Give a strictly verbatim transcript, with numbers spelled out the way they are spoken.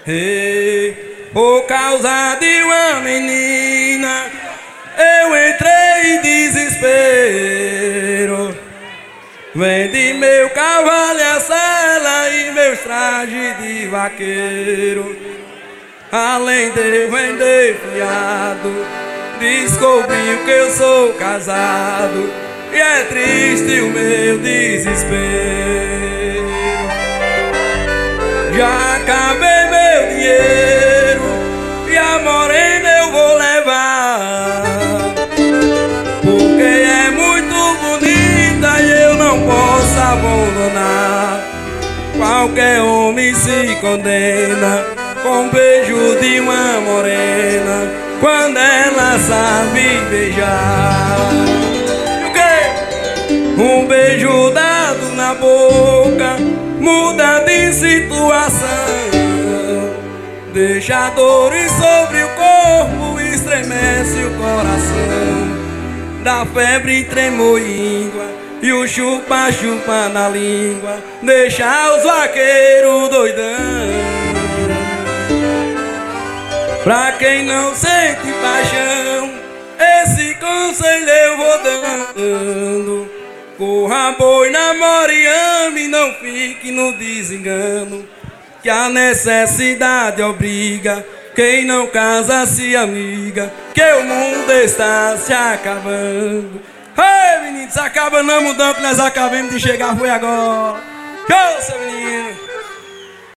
Ei, por causa de uma menina eu entrei em desespero. Vendi meu cavalo e a sela e meus trajes de vaqueiro. Além de vender fiado, descobriu que eu sou casado e é triste o meu desespero. Já acabei meu dinheiro e a morena eu vou levar, porque é muito bonita e eu não posso abandonar. Qualquer homem se condena com um beijo de uma morena quando ela sabe beijar. O quê? Um beijo dado na boca muda de situação, deixa dores sobre o corpo, estremece o coração. Dá febre, tremor e íngua e o chupa-chupa na língua, deixa os vaqueiros doidão. Pra quem não sente paixão, esse conselho eu vou dando: corra, boi, namore e ame, não fique no desengano, que a necessidade obriga quem não casa se amiga, que o mundo está se acabando. Ei, menino, se acaba não, mudão, que nós acabamos de chegar, foi agora. Tchau, seu menino.